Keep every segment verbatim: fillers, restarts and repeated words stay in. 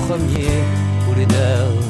premiers ou les derniers.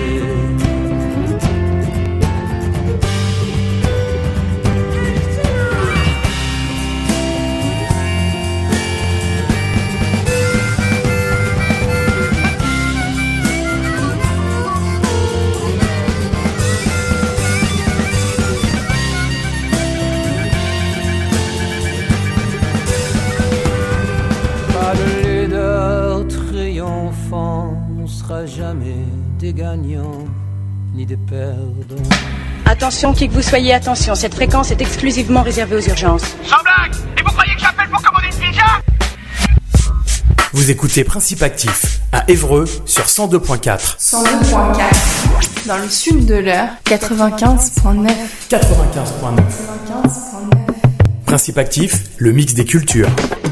Jamais des gagnants ni des perdants. Attention, qui que vous soyez, attention, cette fréquence est exclusivement réservée aux urgences. Sans blague! Et vous croyez que j'appelle pour commander une pizza? Vous écoutez Principe Actif à Évreux sur cent deux point quatre. cent deux point quatre. Dans le sud de l'heure, quatre-vingt-quinze point neuf. quatre-vingt-quinze point neuf. quatre-vingt-quinze point neuf. Principe Actif, le mix des cultures.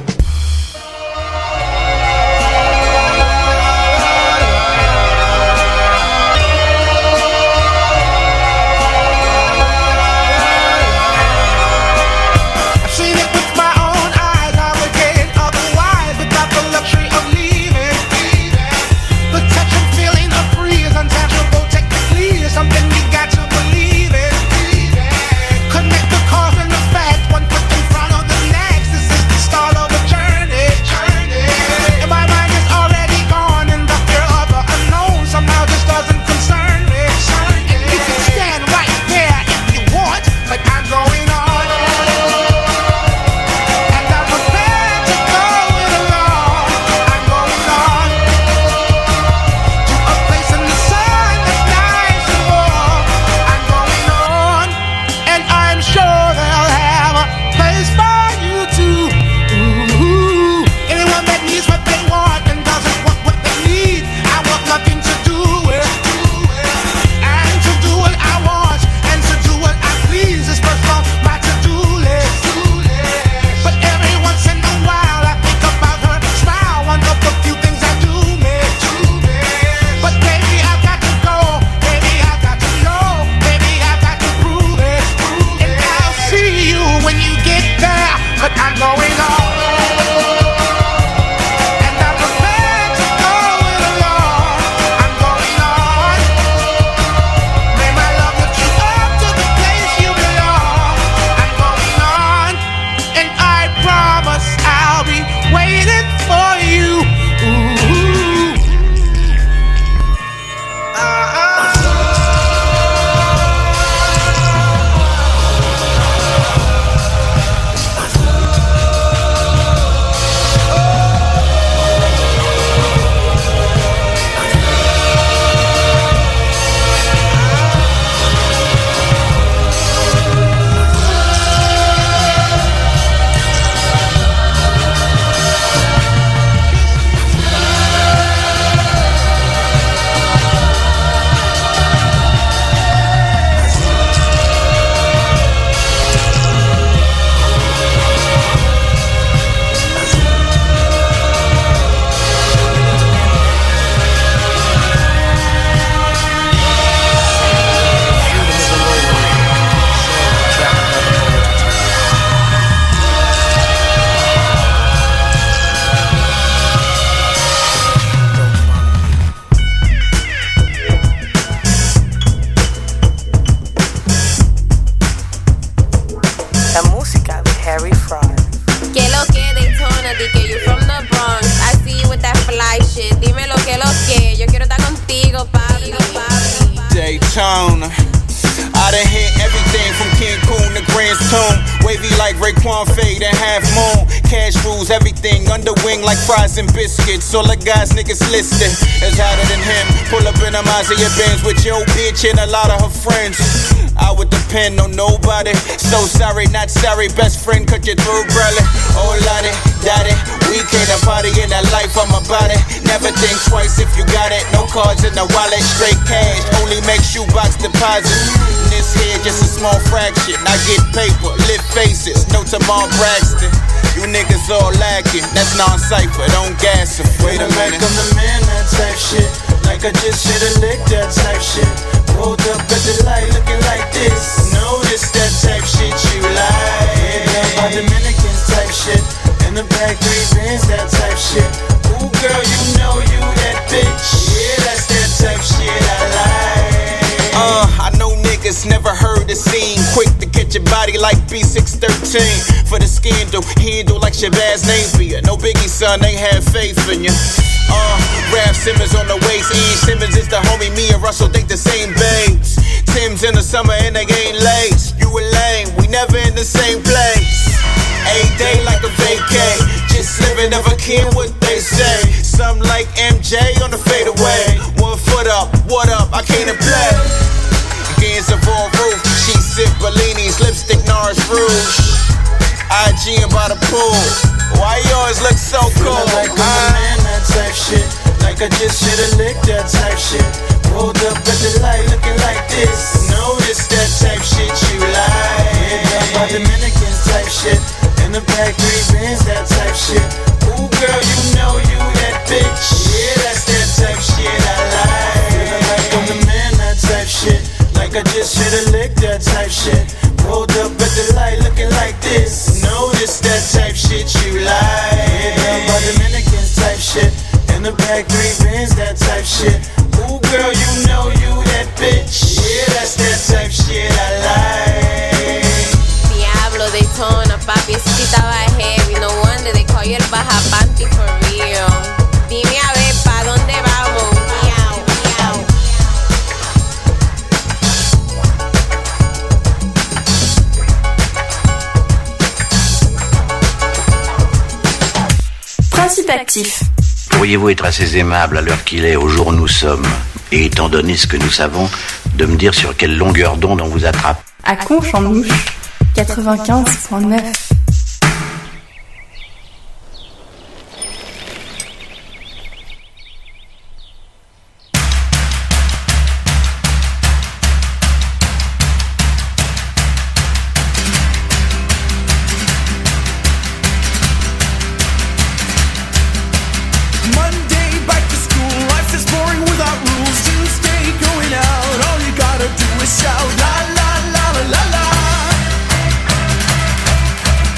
Daytona. I done hit everything from Cancun to Grand Tune. Wavy like Raekwon Fade and Half Moon. Cash rules everything, under wing like fries and biscuits. All the guys niggas listed is hotter than him. Pull up in a Mazda Benz with your bitch and a lot of her friends. I would depend on nobody. So sorry, not sorry. Best friend cut your throat, brother. Oh, lottie, daddy. We came to party in that life on my body. Never think twice if you got it. No cards in the wallet, straight cash. Only make shoebox deposits. This here just a small fraction. I get paper, lit faces. No Tamar Braxton. You niggas all lacking. That's non-cypher. Don't gas em. Wait a minute. I'm the man, that type shit. Like I just hit a lick, that type shit. Pulled up at the light looking like this. Notice that type shit you like. Yeah, my Dominican type shit. In the back, three bands, that type shit. Ooh, girl, you know you that bitch. the scene, quick to catch your body like B six thirteen. For the scandal, handle like Shabazz Napier. No biggie, son, they have faith in you. Uh, Raf Simmons on the waist, Ian Simmons is the homie. Me and Russell think the same babes. Tim's in the summer and they ain't late. You a lame, we never in the same place. A day like a vacay, just living, never care what they say. Some like M J on the fadeaway. One foot up, what up? I came to play. Gains of all roof, she sip Bellinis, lipstick Nars Rouge. I G and by the pool. Why yours look so cool? Like I'm a man, that type shit. Like I just hit a lick, that type shit. Pulled up at the light, looking like this. Notice that type shit you like. Yeah, by Dominican type shit. In the back, three bands, that type shit. Ooh, girl, you know you that bitch. Yeah, that's that type shit I like. Feeling like I'm the man, that type shit. Like I just hit a lick, that type shit. Pulled up at the light, looking like this. Notice that type shit you like. Yeah, by Dominican type shit. In the back, three bands, that type shit. Ooh, girl, you know you that bitch. Yeah, that's that type shit I like. Diablo, Daytona, papi, ese sí estaba heavy. No wonder they call you el baja panty for real. Dime a ver, ¿pa' dónde vamos? Miau, miau. Principe actif. Pourriez-vous être assez aimable à l'heure qu'il est, au jour où nous sommes, et étant donné ce que nous savons, de me dire sur quelle longueur d'onde on vous attrape? À Conche-en-Ouche, quatre-vingt-quinze virgule neuf. Shout la la la la la la.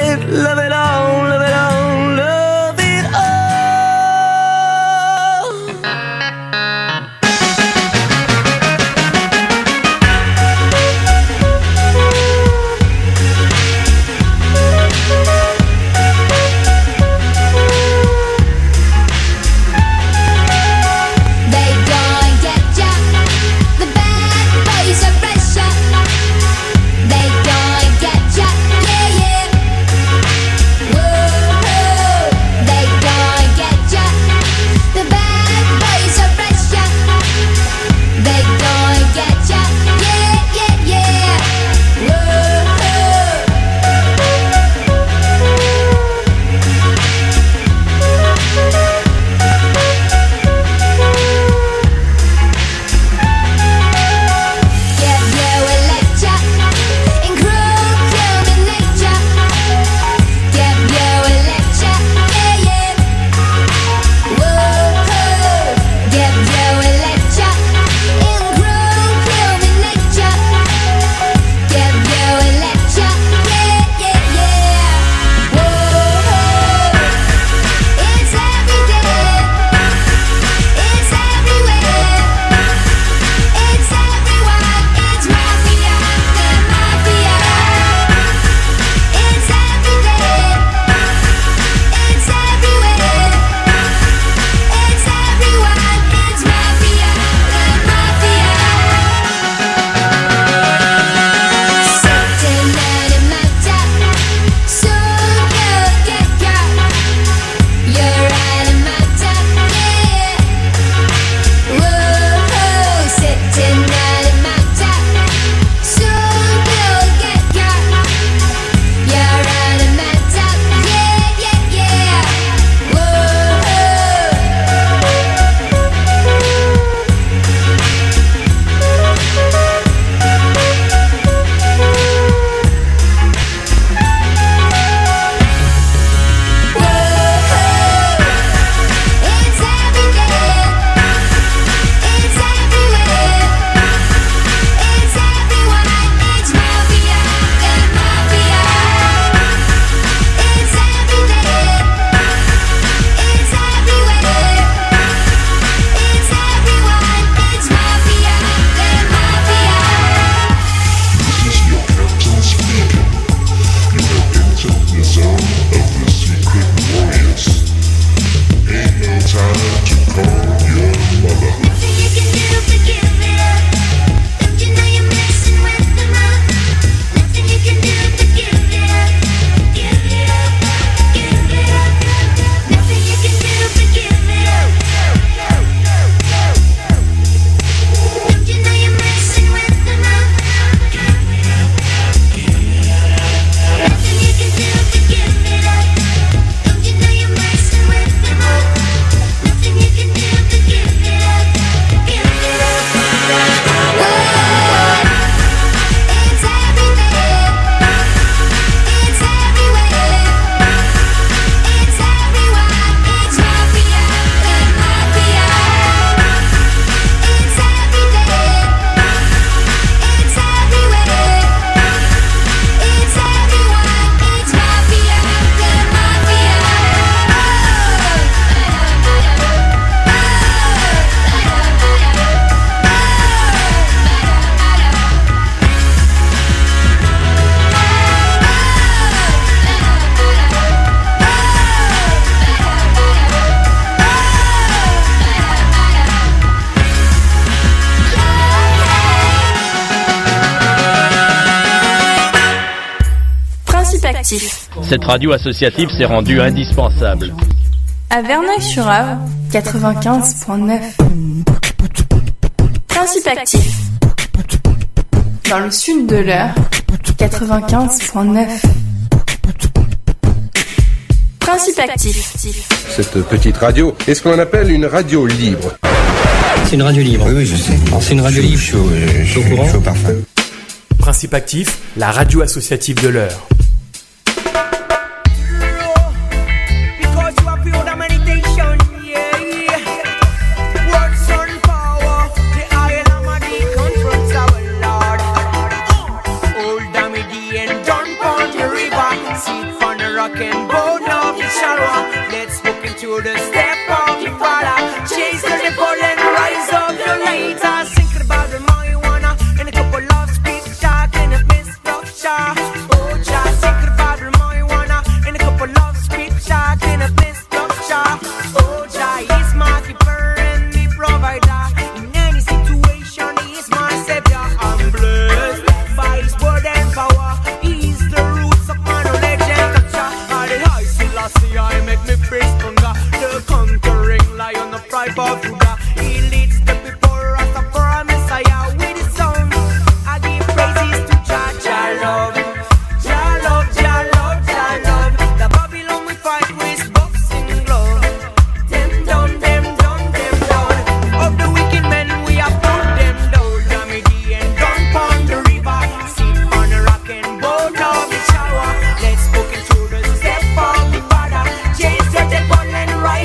it, love it all, love it all, love it all. They gon' get ya, the bad boys are pressure. They gon' get ya, yeah, yeah. Whoa, they gon' get ya, the bad boys are pressure. They gon' get ya, yeah, yeah, yeah. Give you a lecture in cruel human nature. Give you a lecture, yeah, yeah. Whoa, give you a lecture in cruel human nature. Give you a lecture, yeah, yeah, yeah. Whoa, it's every day, it's everywhere, it's everyone, it's mafia, the mafia. It's every day, it's everywhere, it's everyone, it's mafia, the mafia. Sitting at a matter, soon you'll get got. You're at a matter, yeah. Whoa, sitting at a matter, soon you'll get got. You're at a matter, yeah, yeah, yeah. It's every day, it's everywhere, it's everyone, it's mafia, the mafia. It's every day, it's everywhere, it's everyone, it's mafia, the mafia. This is your captain speaking. You have entered the zone of the secret warriors. Ain't no time to call your mother. Nothing you can do but give it up. Don't you know you're messing with the mob? Nothing you can do but give it up. Give it up, give it up. Nothing you can do but give it up. Don't you know you're messing with the mob? Nothing you can do but give it up. Don't you know you're messing with the mob? Nothing you can do but give it up. Give it up. Whoa, it's everywhere, it's everywhere, it's everyone, it's mafia, the mafia. It's every day, it's everywhere, it's everyone, it's mafia, the mafia. Principe actif. Cette radio associative s'est rendue indispensable. À Verneuil-sur-Avre, quatre-vingt-quinze virgule neuf. Principe actif. Dans le sud de l'Eure, quatre-vingt-quinze virgule neuf. Principe actif. Cette petite radio est ce qu'on appelle une radio libre. C'est une radio libre. Oui, oui, je sais. C'est une radio libre. Chaud, euh, chaud, chaud, chaud parfum. Principe actif, la radio associative de l'Eure. Old Dammy D and John Pond River, seat for bow down the shower. Let's walk into the step of the Father. Chase the devil and rise up the later. Thinking about the marijuana and a couple of speed talk and a misstructure. Oh, just thinking about the marijuana and a couple of speed talk and a misstructure. Oh, Jah is my keeper and the provider. In any situation, He is my savior. I'm blessed by His word and power. He is the roots of my knowledge and culture. All the high Selassie, I make me praise hunger. The conquering lion of tribe of Judah. He leads the people, Rastafari Messiah. With His sound, I give praises to Jah. Jah love, Jah love, Jah love, Jah love. The Babylon we fight with boxing glove. Them down, them down, them down. Of the wicked men we have put them down. Damidi and down pon the river. Sit on a rock and bow down the shower. Let's walk into the step of the Father. Chase the devil and rise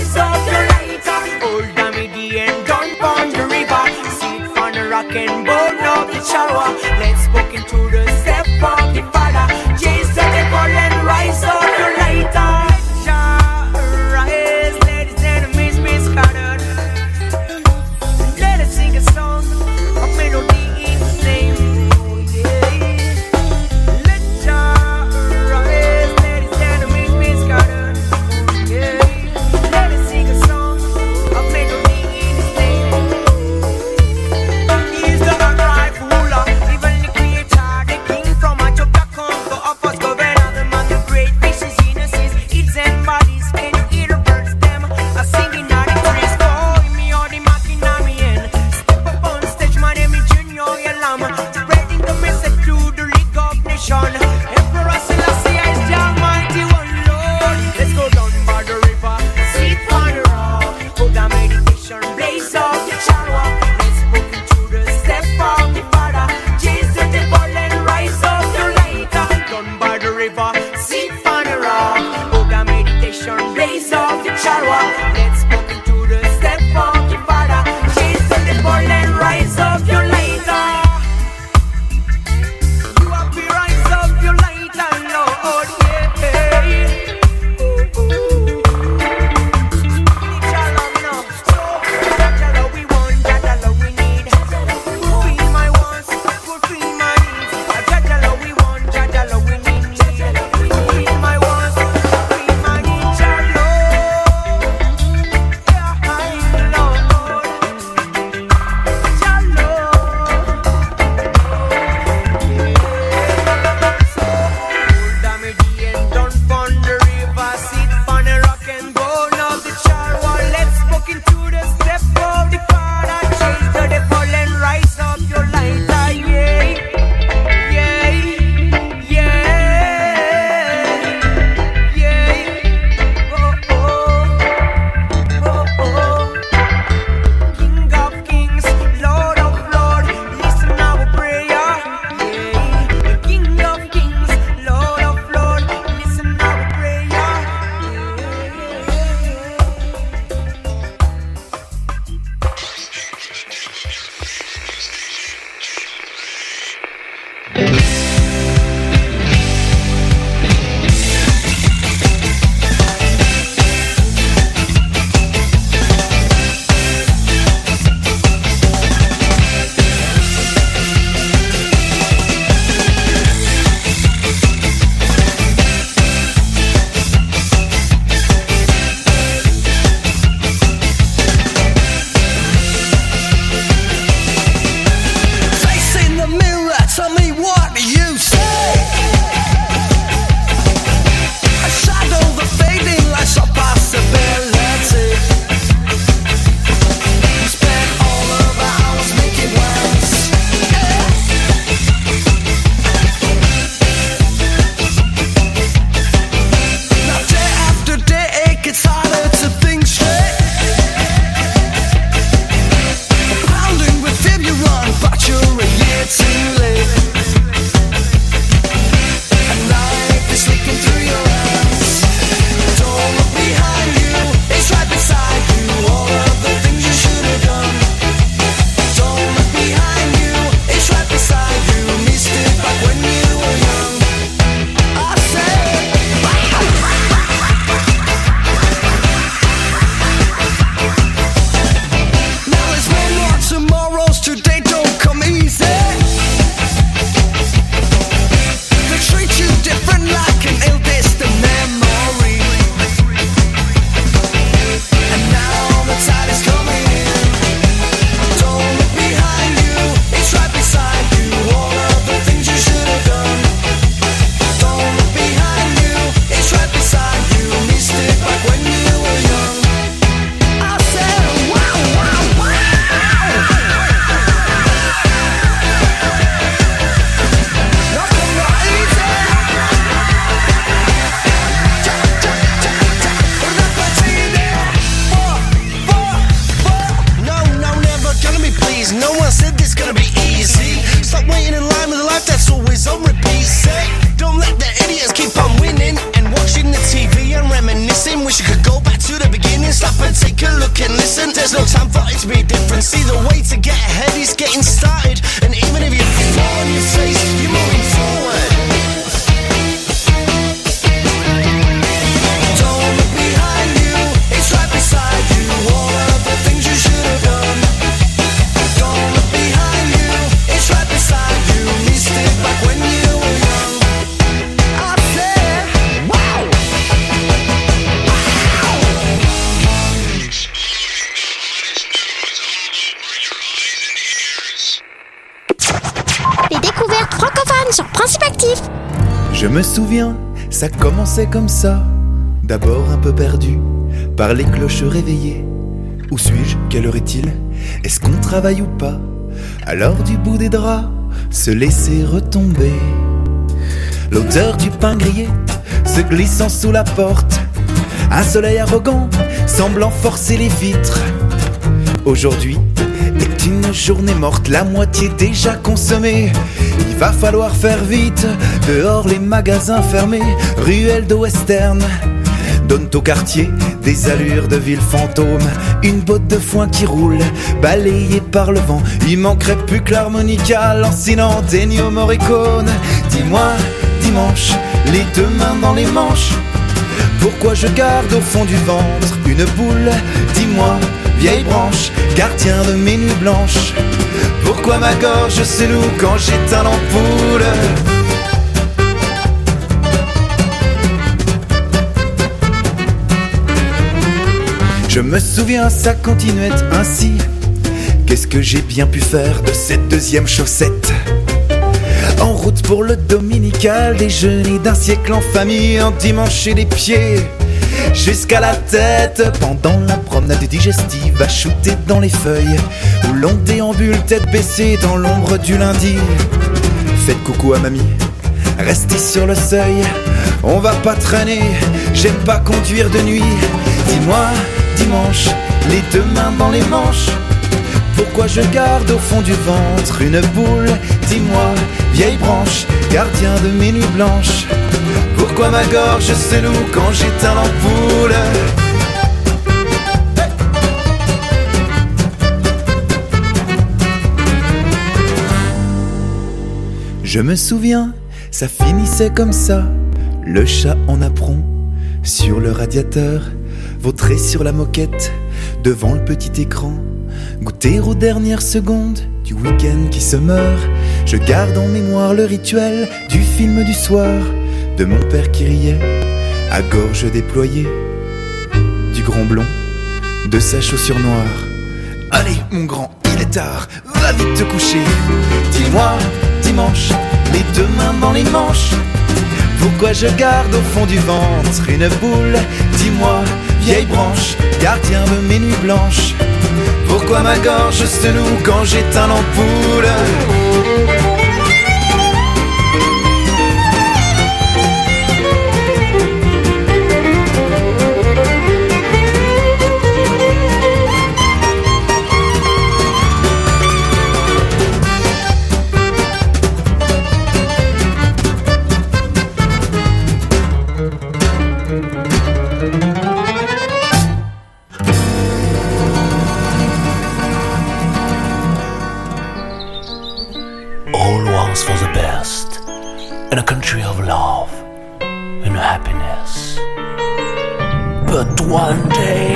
Je me souviens, ça commençait comme ça. D'abord un peu perdu par les cloches réveillées. Où suis-je? Quelle heure est-il? Est-ce qu'on travaille ou pas? Alors du bout des draps, se laisser retomber. L'odeur du pain grillé se glissant sous la porte. Un soleil arrogant semblant forcer les vitres. Aujourd'hui est une journée morte, la moitié déjà consommée. Il va falloir faire vite, dehors les magasins fermés. Ruelles de western donnent au quartier des allures de ville fantôme. Une botte de foin qui roule, balayée par le vent. Il manquerait plus que l'harmonica lancinant Ennio Morricone. Dis-moi, dimanche, les deux mains dans les manches, pourquoi je garde au fond du ventre une boule? Dis-moi, vieille branche, gardien de mes nuits blanches, pourquoi ma gorge se loue quand j'éteins l'ampoule? Je me souviens, ça continuait ainsi. Qu'est-ce que j'ai bien pu faire de cette deuxième chaussette? En route pour le dominical, déjeuner d'un siècle en famille, endimancher les pieds jusqu'à la tête. Pendant la promenade digestive, à shooter dans les feuilles, où l'on déambule tête baissée dans l'ombre du lundi. Faites coucou à mamie, restez sur le seuil, on va pas traîner, j'aime pas conduire de nuit. Dis-moi, dimanche, les deux mains dans les manches, pourquoi je garde au fond du ventre une boule? Dis-moi, vieille branche, gardien de mes nuits blanches, pourquoi ma gorge se loue quand j'éteins l'ampoule? Je me souviens, ça finissait comme ça. Le chat en apron sur le radiateur, vautré sur la moquette devant le petit écran. Goûter aux dernières secondes du week-end qui se meurt. Je garde en mémoire le rituel du film du soir, de mon père qui riait à gorge déployée, du grand blond, de sa chaussure noire. Allez mon grand, il est tard, va vite te coucher. Dis-moi, dimanche, les deux mains dans les manches, pourquoi je garde au fond du ventre une boule? Dis-moi, vieille branche, gardien de mes nuits blanches, pourquoi ma gorge se noue quand j'éteins l'ampoule? For the best, in a country of love and happiness. But one day,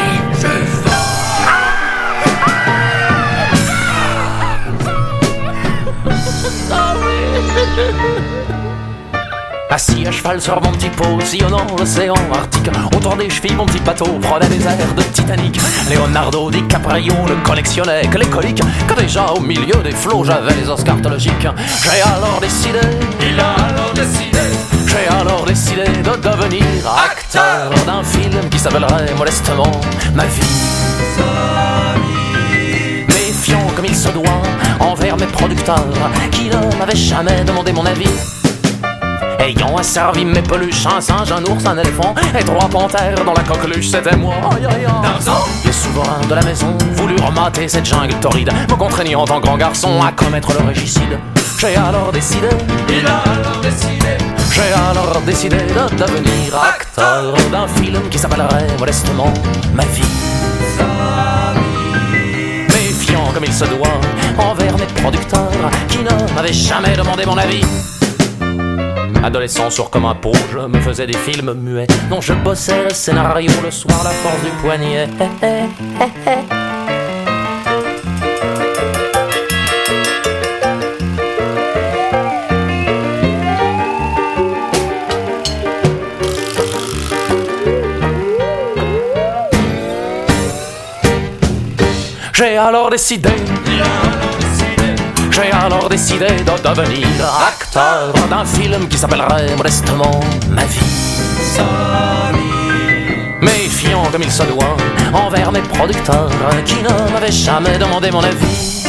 assis à cheval sur mon petit pot, sillonnant l'océan Arctique, autour des chevilles mon petit bateau prenait des airs de Titanic. Leonardo DiCaprio ne collectionnait que les coliques, que déjà au milieu des flots j'avais les os cartologiques. J'ai alors décidé, il a alors décidé, j'ai alors décidé de devenir acteur d'un film qui s'appellerait modestement Ma vie. Méfiant comme il se doit envers mes producteurs qui ne m'avaient jamais demandé mon avis, ayant asservi mes peluches, un singe, un ours, un éléphant et trois panthères dans la coqueluche, c'était moi. Aïe, aïe, aïe. Les souverains de la maison voulurent remater cette jungle torride, me contraignant en tant que grand garçon à commettre le régicide. J'ai alors décidé, il a alors décidé, j'ai alors décidé de devenir acteur d'un film qui s'appellerait modestement Ma vie. Méfiant comme il se doit envers mes producteurs qui ne m'avaient jamais demandé mon avis. Adolescent sourd comme un pot, je me faisais des films muets dont je bossais le scénario le soir, la force du poignet. J'ai alors décidé, J'ai alors décidé de devenir acteur d'un film qui s'appellerait modestement Ma vie. Méfiant comme il se doit envers mes producteurs qui ne m'avaient jamais demandé mon avis.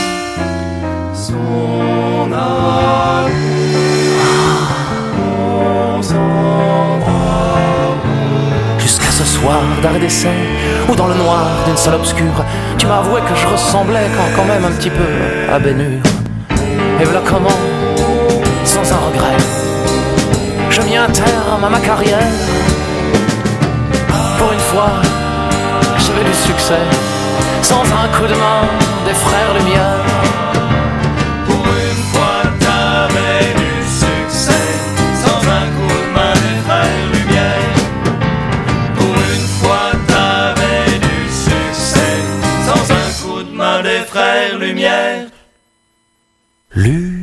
Son amour, jusqu'à ce soir d'arrêt d'essai, où dans le noir d'une salle obscure, tu m'as avoué que je ressemblais quand, quand même un petit peu à Ben Hur. Et voilà comment, sans un regret, je mis un terme à ma carrière. Pour une fois, j'avais du succès, sans un coup de main des frères Lumière. Pour une fois, t'avais du succès, sans un coup de main des frères Lumière. Pour une fois, t'avais du succès, sans un coup de main des frères Lumière. Lumière.